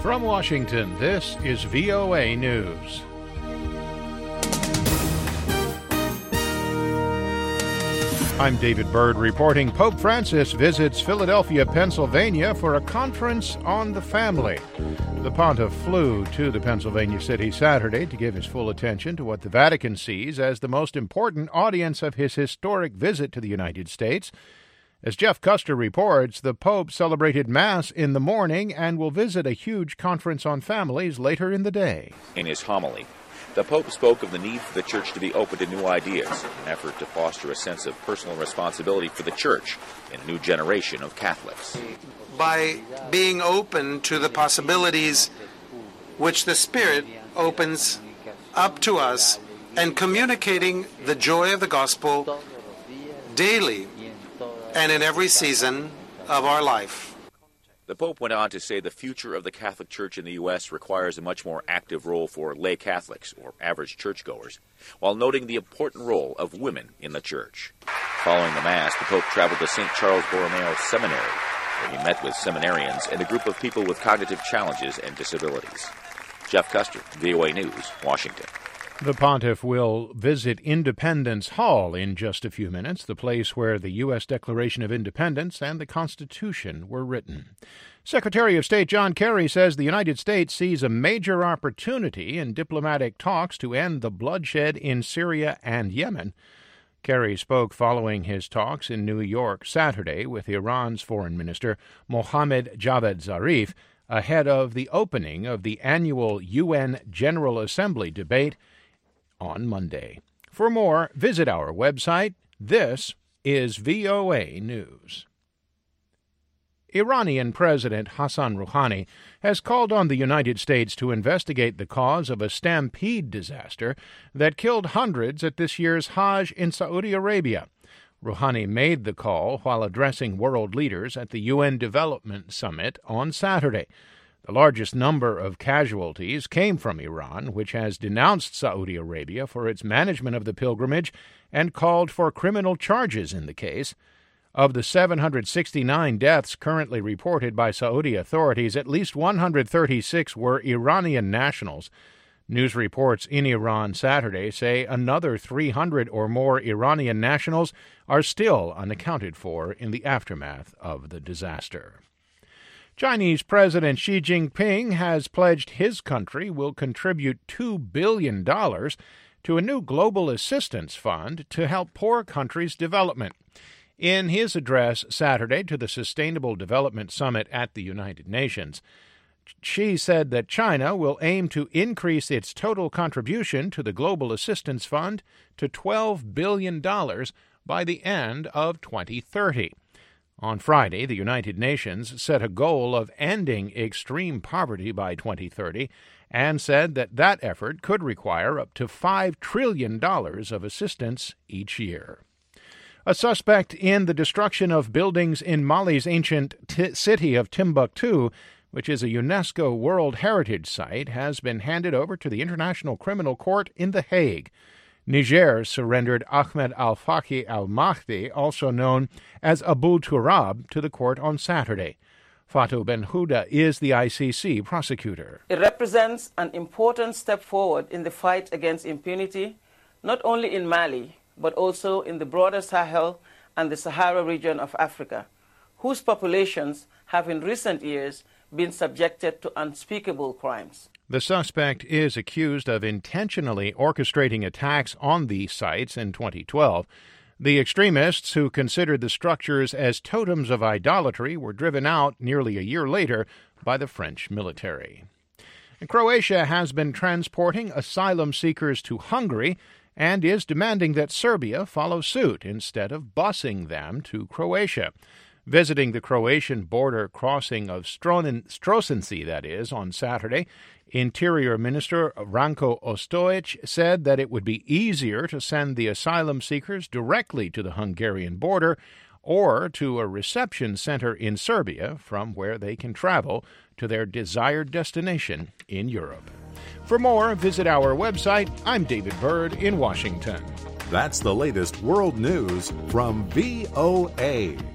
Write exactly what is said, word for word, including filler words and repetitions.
From Washington, this is V O A News. I'm David Byrd reporting Pope Francis visits Philadelphia, Pennsylvania for a conference on the family. The pontiff flew to the Pennsylvania city Saturday to give his full attention to what the Vatican sees as the most important audience of his historic visit to the United States. As Jeff Custer reports, the Pope celebrated Mass in the morning and will visit a huge conference on families later in the day. In his homily, the Pope spoke of the need for the Church to be open to new ideas, an effort to foster a sense of personal responsibility for the Church in a new generation of Catholics. By being open to the possibilities which the Spirit opens up to us and communicating the joy of the gospel daily and in every season of our life. The Pope went on to say the future of the Catholic Church in the U S requires a much more active role for lay Catholics, or average churchgoers, while noting the important role of women in the Church. Following the Mass, the Pope traveled to Saint Charles Borromeo Seminary, where he met with seminarians and a group of people with cognitive challenges and disabilities. Jeff Custer, V O A News, Washington. The pontiff will visit Independence Hall in just a few minutes, the place where the U S Declaration of Independence and the Constitution were written. Secretary of State John Kerry says the United States sees a major opportunity in diplomatic talks to end the bloodshed in Syria and Yemen. Kerry spoke following his talks in New York Saturday with Iran's Foreign Minister Mohammad Javad Zarif ahead of the opening of the annual U N General Assembly debate on Monday. For more, visit our website. This is V O A News. Iranian President Hassan Rouhani has called on the United States to investigate the cause of a stampede disaster that killed hundreds at this year's Hajj in Saudi Arabia. Rouhani made the call while addressing world leaders at the U N Development Summit on Saturday. The largest number of casualties came from Iran, which has denounced Saudi Arabia for its management of the pilgrimage and called for criminal charges in the case. Of the seven hundred sixty-nine deaths currently reported by Saudi authorities, at least one hundred thirty-six were Iranian nationals. News reports in Iran Saturday say another three hundred or more Iranian nationals are still unaccounted for in the aftermath of the disaster. Chinese President Xi Jinping has pledged his country will contribute two billion dollars to a new global assistance fund to help poor countries' development. In his address Saturday to the Sustainable Development Summit at the United Nations, Xi said that China will aim to increase its total contribution to the Global Assistance Fund to twelve billion dollars by the end of twenty thirty. On Friday, the United Nations set a goal of ending extreme poverty by twenty thirty and said that that effort could require up to five trillion dollars of assistance each year. A suspect in the destruction of buildings in Mali's ancient t- city of Timbuktu, which is a UNESCO World Heritage Site, has been handed over to the International Criminal Court in The Hague. Niger surrendered Ahmed al-Faki al-Mahdi, also known as Abu Turab, to the court on Saturday. Fatou Benhouda is the I C C prosecutor. It represents an important step forward in the fight against impunity, not only in Mali, but also in the broader Sahel and the Sahara region of Africa, whose populations have in recent years been subjected to unspeakable crimes. The suspect is accused of intentionally orchestrating attacks on these sites in twenty twelve. The extremists who considered the structures as totems of idolatry were driven out nearly a year later by the French military. And Croatia has been transporting asylum seekers to Hungary and is demanding that Serbia follow suit instead of busing them to Croatia. Visiting the Croatian border crossing of Strosinci, that is, on Saturday, Interior Minister Ranko Ostojic said that it would be easier to send the asylum seekers directly to the Hungarian border or to a reception center in Serbia from where they can travel to their desired destination in Europe. For more, visit our website. I'm David Byrd in Washington. That's the latest world news from V O A.